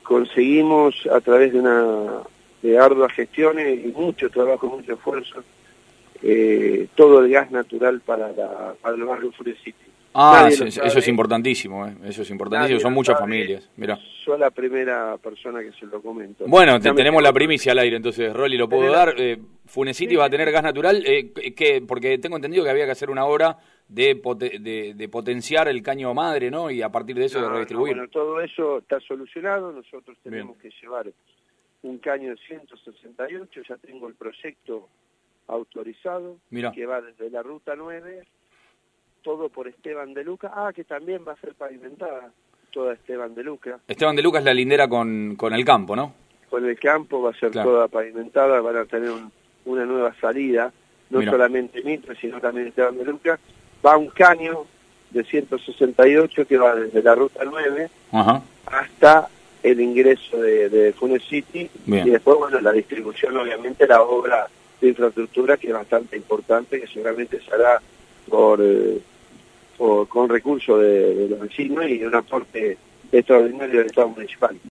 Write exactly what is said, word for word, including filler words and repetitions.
conseguimos a través de una de arduas gestiones y mucho trabajo, mucho esfuerzo, eh, todo el gas natural para, la, para el barrio Funes-City. Ah, eso, eso es importantísimo, eh. eso es importantísimo, son muchas sabe, familias. Mirá. Soy la primera persona que se lo comento. Bueno, te, tenemos la primicia al aire, entonces, Rolly, ¿lo puedo dar? Eh, Funes-City sí, va a tener gas natural, eh, que, porque tengo entendido que había que hacer una obra de, pote, de, de potenciar el caño madre, ¿no? Y a partir de eso no, de redistribuir. No, bueno, todo eso está solucionado, nosotros tenemos Bien. que llevar un caño de ciento sesenta y ocho, ya tengo el proyecto autorizado, Mirá. que va desde la ruta nueve, todo por Esteban de Luca, ah, que también va a ser pavimentada, toda Esteban de Luca. Esteban de Luca es la lindera con, con el campo, ¿no? Con el campo va a ser claro. toda pavimentada, van a tener un, una nueva salida, no Mirá. solamente Mitre, sino también Esteban de Luca. Va un caño de ciento sesenta y ocho que va desde la ruta nueve Ajá. hasta el ingreso de, de Funes-City, y después, bueno, la distribución, obviamente, la obra de infraestructura, que es bastante importante, que seguramente se hará por... Eh, O con recursos de, de los vecinos y un aporte extraordinario del Estado municipal.